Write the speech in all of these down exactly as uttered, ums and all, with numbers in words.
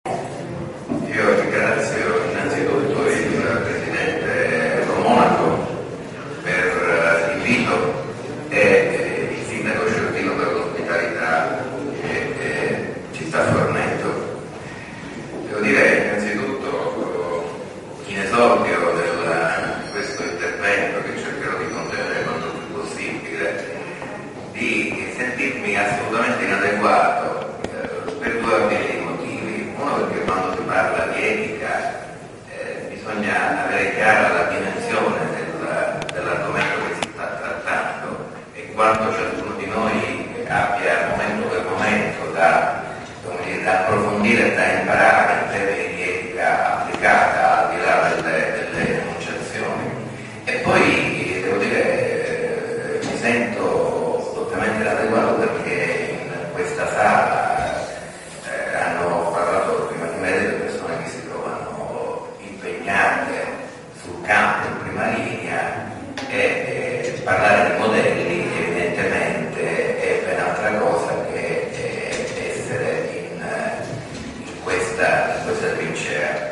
Io ringrazio innanzitutto il Presidente Monaco per l'invito e il Sindaco Ciordino per l'ospitalità che ci sta fornendo. Devo dire innanzitutto, in esordio di questo intervento, che cercherò di contenere quanto più possibile, di sentirmi assolutamente inadeguato eh, per due ordini di motivi. Uno, perché quando si parla di etica eh, bisogna avere chiara la dimensione del, dell'argomento che si sta trattando e quanto ciascuno di noi abbia momento per momento da, come dire, da approfondire e da imparare in termini di etica applicata al di là delle, delle enunciazioni. E poi devo dire eh, mi sento doppiamente inadeguato perché in questa sala eh, hanno parlato prima di me delle persone che si trovano impegnate sul campo in prima linea e eh, parlare di modelli evidentemente è ben altra cosa che eh, essere in, in, questa, in questa trincea.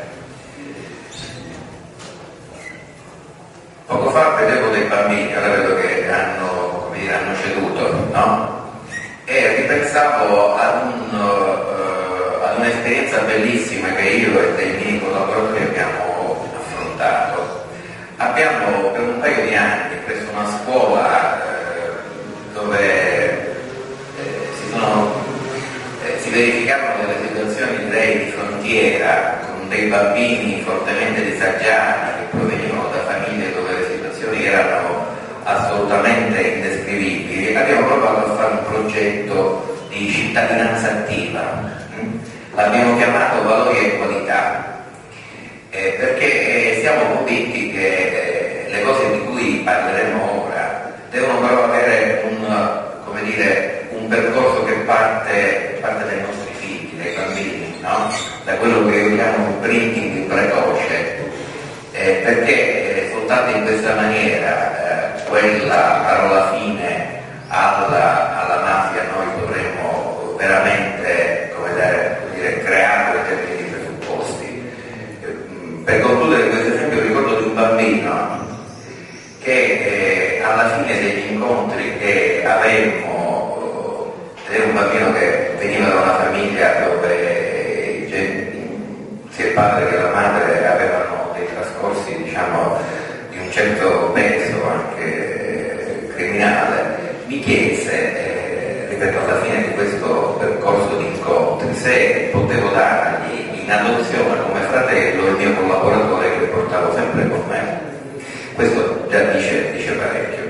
Poco fa vedevo dei bambini, ora vedo che hanno, come dire, hanno ceduto, no? E ripensavo ad, un, uh, ad un'esperienza bellissima che io e dei miei collaboratori abbiamo affrontato. Abbiamo per un paio di anni preso una scuola eh, dove eh, si, sono, eh, si verificavano delle situazioni, direi, di frontiera, con dei bambini fortemente disagiati che provenivano da famiglie dove le situazioni erano assolutamente indescrivibili. Abbiamo provato a fare un progetto di cittadinanza attiva, l'abbiamo chiamato valori e qualità, eh, perché siamo convinti che eh, le cose di cui parleremo ora devono però avere un, come dire, un percorso che parte, parte dai nostri figli, dai bambini, no? Da quello che io chiamo un printing precoce, eh, perché eh, soltanto in questa maniera eh, quella parola fine alla, alla mafia noi dovremmo veramente, come dire, come dire, creare in termini di presupposti. Per concludere questo esempio ricordo di un bambino che eh, alla fine degli incontri che avemmo, ed era un bambino che veniva da una famiglia dove sia il padre che la madre avevano dei trascorsi, diciamo, di un certo peso anche criminale, mi chiese, eh, ripeto, alla fine di questo percorso di incontri, se potevo dargli in adozione come fratello il mio collaboratore che portavo sempre con me. Questo già dice, dice parecchio.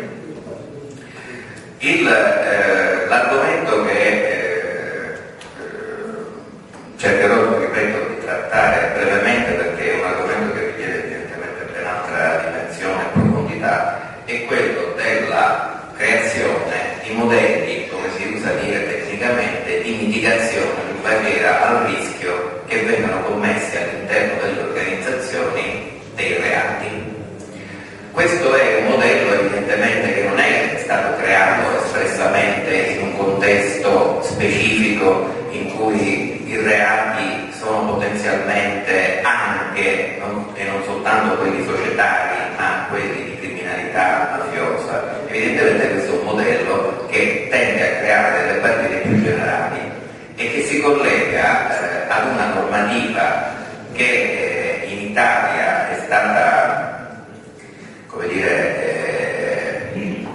Il, eh, l'argomento che eh, cercherò, ripeto, di trattare brevemente, perché è un argomento che richiede evidentemente ben altra dimensione e profondità, è quello della creazione di modelli, come si usa dire tecnicamente, di mitigazione in barriera al rischio che vengano commessi all'interno delle organizzazioni dei reati. Questo è un modello evidentemente che non è stato creato espressamente in un contesto specifico in cui i reati sono potenzialmente anche, non, e non soltanto quelli societari, ma quelli di criminalità mafiosa. Evidentemente questo è un modello che tende a creare delle barriere più generali e che si collega eh, ad una normativa che eh, in Italia è stata, come dire, eh,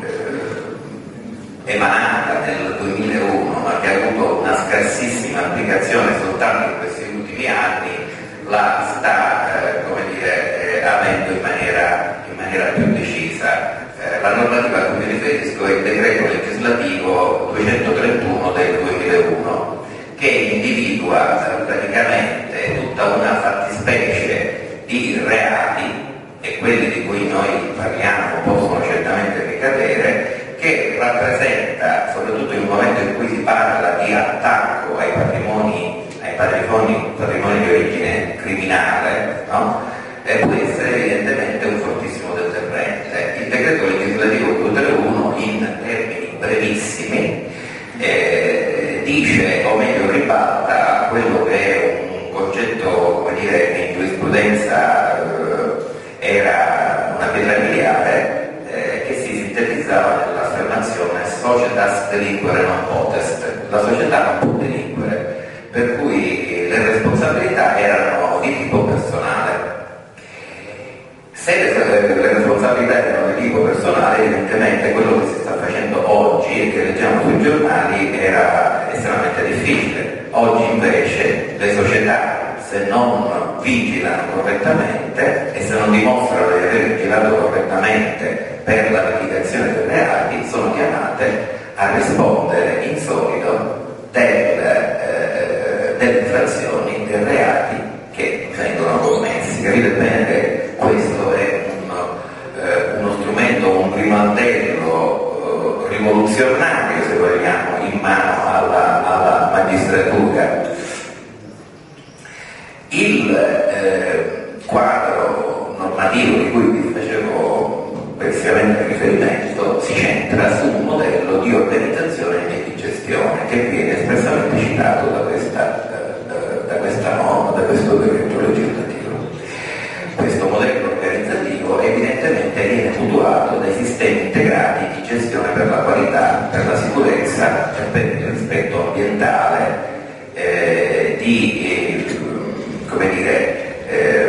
eh, emanata nel duemilauno, ma che ha avuto una scarsissima applicazione soltanto in questi ultimi anni, la sta, eh, come dire, eh, avendo in maniera, in maniera più decisa. Eh, la normativa a cui mi riferisco è il decreto legislativo duecentotrentuno del duemilauno, che individua eh, praticamente tutta una fattispecie di reati, e quelli di cui noi parliamo possono certamente ricadere, che rappresenta, soprattutto in un momento in cui si parla di attacco ai patrimoni, ai patrimoni, patrimoni di origine criminale, no? E può essere evidentemente un fortissimo deterrente. Il decreto legislativo duecentotrentuno, in termini brevissimi, eh, dice, o meglio ribalta quello che è un concetto delinquere non potest, la società non può delinquere, per cui le responsabilità erano di tipo personale. Se le, le responsabilità erano di tipo personale, evidentemente quello che si sta facendo oggi e che leggiamo sui giornali era estremamente difficile. Oggi invece le società, se non vigilano correttamente e se non dimostrano di aver vigilato correttamente per la mitigazione dei reati, sono chiamate a rispondere in solido del, eh, delle infrazioni, dei reati che vengono commessi. Capite bene che questo è un, eh, uno strumento, un grimaldello eh, rivoluzionario, se vogliamo, in mano alla, alla magistratura. Il eh, quadro normativo di cui vi facevo precisamente riferimento si centra su un modello di organizzazione e di gestione che viene espressamente citato da questa, da, da questa norma, da questo decreto legislativo. Questo modello organizzativo evidentemente viene mutuato dai sistemi integrati di gestione per la qualità, per la sicurezza e per il rispetto ambientale, eh, di eh, come dire, eh,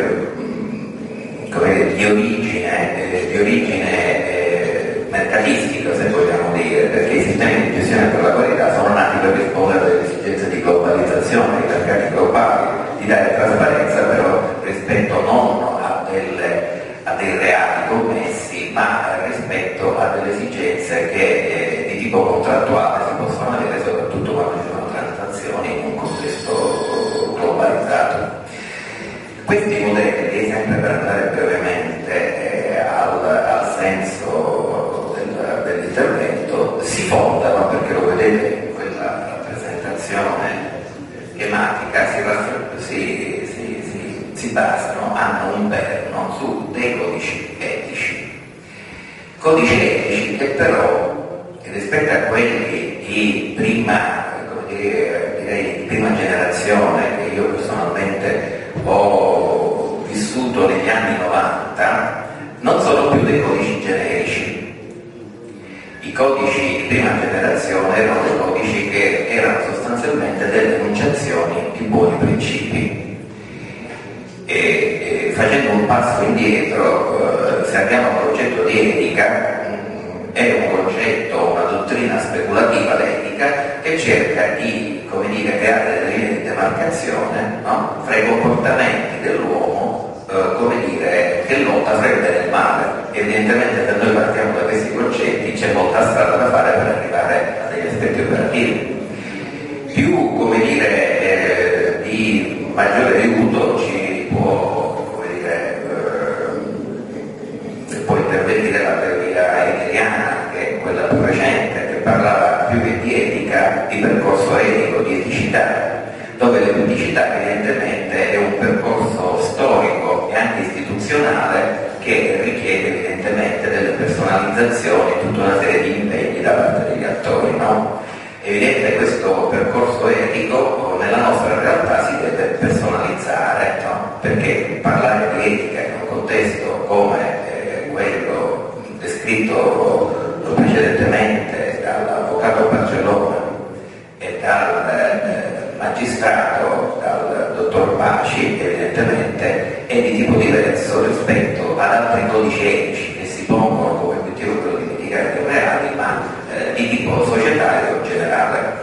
come dire, di origine, eh, di origine eh, mercatistica, se vogliamo dire, perché i sistemi di gestione per la qualità sono nati per rispondere alle esigenze di globalizzazione, di mercati globali, di dare trasparenza però rispetto non a, delle, a dei reati commessi, ma rispetto a delle esigenze che eh, di tipo contrattuale si possono avere, soprattutto quando ci sono transazioni in un contesto globalizzato. Questi modelli, sempre per andare brevemente eh, al, al senso del, dell'intervento, si fondano, perché lo vedete in quella rappresentazione schematica, si, si, si, si, si basano, hanno un perno su dei codici etici. Codici etici che però, rispetto a quelli di prima, come dire, direi, di prima generazione, che io personalmente ho vissuto negli anni novanta, non sono più dei codici generici. I codici di prima generazione erano dei codici che erano sostanzialmente delle enunciazioni di buoni principi. E, e facendo un passo indietro, eh, se abbiamo un concetto di etica, mh, è un concetto, una dottrina speculativa l'etica che cerca di, come dire, creare delle linee di demarcazione, no? Fra i comportamenti dell'uomo, eh, come dire, che lotta fra il bene e il male. Evidentemente se noi partiamo da questi concetti c'è molta strada da fare per arrivare a degli aspetti operativi. Più, come dire, eh, di maggiore aiuto ci può, come dire, eh, può intervenire la teoria hegeliana, che è quella più recente, che parlava più che di etica, di percorso etico, di eticità, dove l'eticità evidentemente è un percorso storico e anche istituzionale che richiede evidentemente delle personalizzazioni, tutta una serie di impegni da parte degli attori, no? È evidente questo percorso etico nella nostra realtà si deve personalizzare, no? Perché parlare di etica in un contesto come eh, quello descritto precedentemente dall'avvocato Barcellona e dal eh, magistrato, dal dottor Paci, evidentemente è di tipo diverso rispetto ad altri codici etici che si pongono come obiettivo quello di mitigare dei reati, ma eh, di tipo societario generale.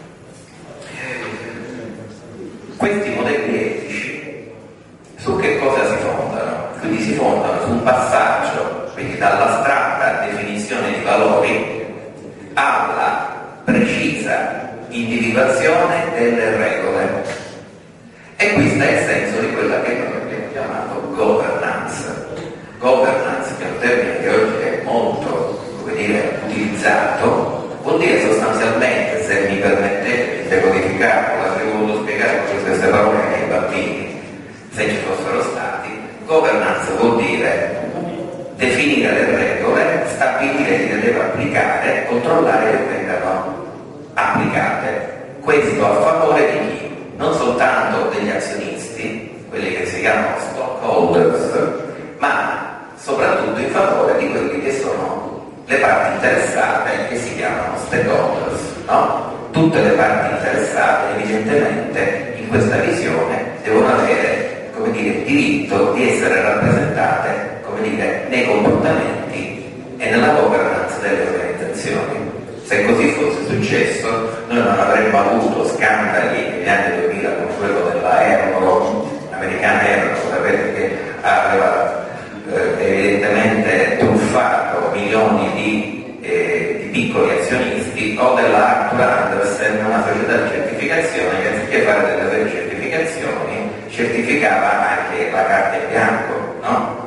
Questi modelli etici su che cosa si fondano? Quindi si fondano su un passaggio, quindi dall'astratta definizione di valori alla precisa individuazione delle regole. E questo è il senso di quella che noi abbiamo chiamato governance. Governance, che è un termine che oggi è molto, come dire, utilizzato, vuol dire sostanzialmente, se mi permettete di decodificarlo, l'avrei voluto spiegare con queste parole ai bambini, se ci fossero stati. Governance vuol dire definire le regole, stabilire chi le deve applicare, controllare che vengano applicate. Questo a favore di chi? Non soltanto degli azionisti, quelli che si chiamano stockholders, ma soprattutto in favore di quelli che sono le parti interessate, che si chiamano stakeholders. le parti interessate evidentemente in questa visione devono avere, come dire, il diritto di essere rappresentate, come dire, nei comportamenti e nella governance delle organizzazioni. Se così fosse successo, noi non avremmo avuto scandali negli anni duemila come quello della Enron, americana Enron, sapete che aveva eh, evidentemente truffato milioni di, eh, di piccoli azionisti, o della Arthur Andersen, una società di certificazione che anziché fare delle vere certificazioni certificava anche la carta in bianco, no?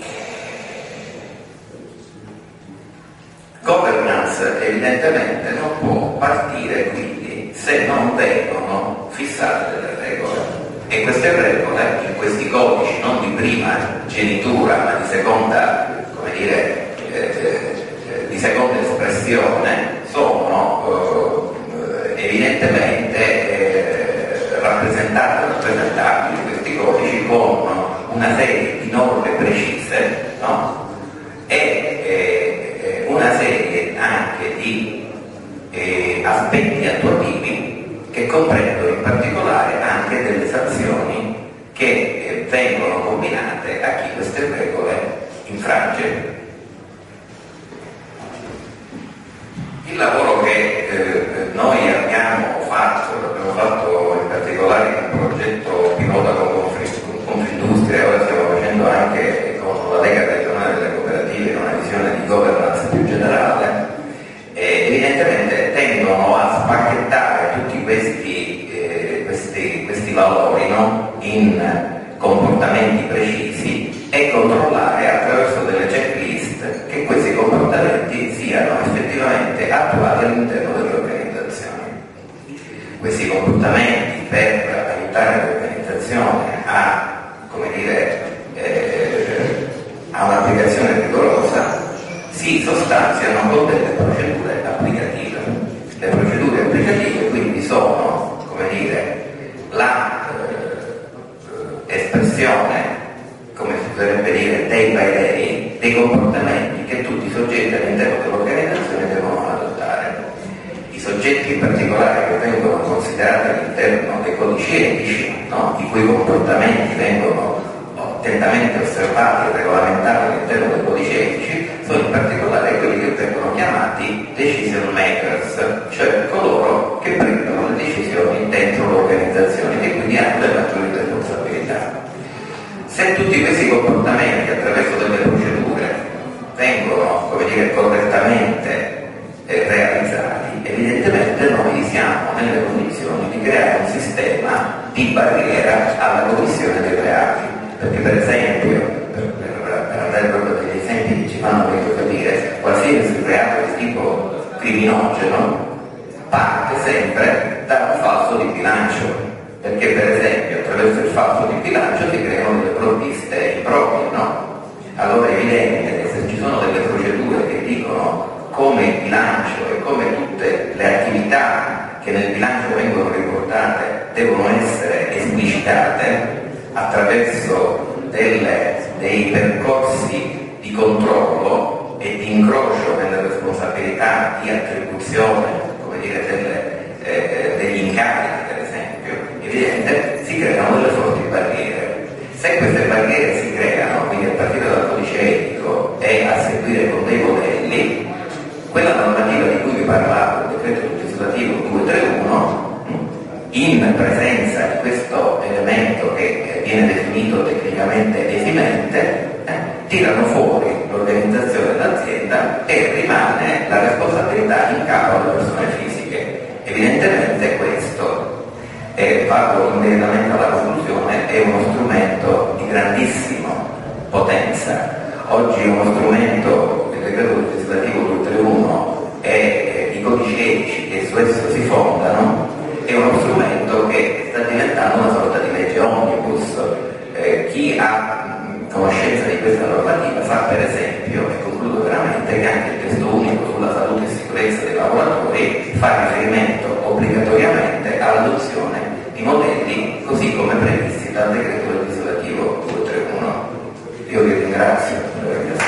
Governance evidentemente non può partire quindi se non vengono fissate delle regole, e queste regole in questi codici non di prima genitura ma di seconda, come dire, eh, di seconda espressione sono eh, evidentemente eh, rappresentate, rappresentabili questi codici con una serie di norme precise, no? e eh, una serie anche di eh, aspetti attuativi che comprendono in particolare anche delle sanzioni che eh, vengono combinate a chi queste regole infrange. Il lavoro che eh, noi abbiamo fatto, abbiamo fatto in particolare in un progetto pilota con Confindustria, ora stiamo facendo anche con la Lega Regionale delle Cooperative in una visione di governance più generale, eh, evidentemente tendono a spacchettare tutti questi, eh, questi, questi valori, no? in comportamenti precisi e controllare attraverso delle checklist che questi comportamenti siano effettivamente attuati all'interno delle organizzazioni. Questi comportamenti, per aiutare l'organizzazione a, come dire, eh, a un'applicazione rigorosa, si sostanziano con delle procedure applicative. Le procedure applicative quindi sono, come dire, la eh, espressione, come si potrebbe dire, day by day, dei comportamenti che tutti i soggetti all'interno dell'organizzazione devono adottare. I soggetti in particolare che vengono considerati all'interno dei codici etici, no? i cui comportamenti vengono attentamente osservati e regolamentati all'interno dei codici etici, sono in particolare quelli che vengono chiamati decision makers, cioè coloro che prendono le decisioni dentro l'organizzazione e quindi hanno le maggiori responsabilità. Se tutti questi comportamenti attraverso delle procedure vengono, come dire, correttamente eh, realizzati, evidentemente noi siamo nelle condizioni di creare un sistema di barriera alla commissione dei reati, perché per esempio, per, per, per andare proprio degli esempi che ci fanno meglio capire, qualsiasi reato di tipo criminogeno parte sempre da un falso di bilancio, perché per esempio attraverso il falso di bilancio si creano delle provviste improprie, no? Allora è evidente che se ci sono delle procedure che dicono come il bilancio e come tutte le attività che nel bilancio vengono riportate devono essere esplicitate attraverso delle, dei percorsi di controllo e di incrocio nelle responsabilità di attribuzione, come dire, delle, eh, degli incarichi per esempio, evidente, si creano delle forti barriere. Se queste barriere si creano, quindi a partire dal codice etico e a seguire con dei modelli, quella normativa di cui vi parlavo, il decreto legislativo duecentotrentuno, in presenza di questo elemento che viene definito tecnicamente esimente, eh, tirano fuori l'organizzazione dell'azienda e rimane la responsabilità in capo alle persone fisiche. Evidentemente questo, e vado immediatamente alla conclusione, è uno strumento di grandissima potenza. Oggi è uno strumento, il decreto legislativo duecentotrentuno e eh, i codici etici che su esso si fondano, è uno strumento che sta diventando una sorta di legge omnibus. Eh, chi ha mh, conoscenza di questa normativa sa per esempio, e concludo veramente, che anche il testo unico sulla salute e sicurezza dei lavoratori fa riferimento obbligatoriamente all'adozione di modelli così come previsti dal decreto legislativo duecentotrentatré. Io vi ringrazio.